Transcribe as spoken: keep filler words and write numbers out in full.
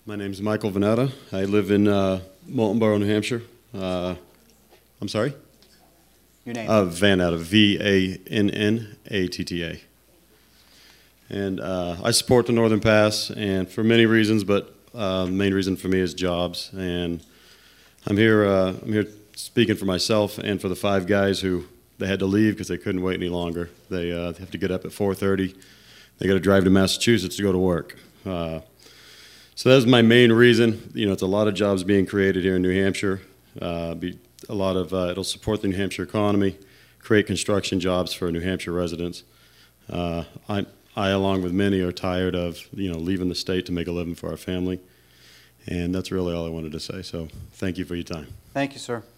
My name is Michael Vannata. I live in uh, Moulton Borough, New Hampshire. Uh, I'm sorry? Your name? Uh, Vannata, V A N N A T T A. And uh, I support the Northern Pass, and for many reasons, but uh, the main reason for me is jobs. And I'm here, uh, I'm here speaking for myself and for the five guys who they had to leave because they couldn't wait any longer. They uh, have to get up at four thirty. They got to drive to Massachusetts to go to work. Uh, So that's my main reason. You know, it's a lot of jobs being created here in New Hampshire. Uh, be a lot of uh, it'll support the New Hampshire economy, create construction jobs for New Hampshire residents. Uh, I, I, along with many, are tired of you know leaving the state to make a living for our family, and that's really all I wanted to say. So, thank you for your time. Thank you, sir.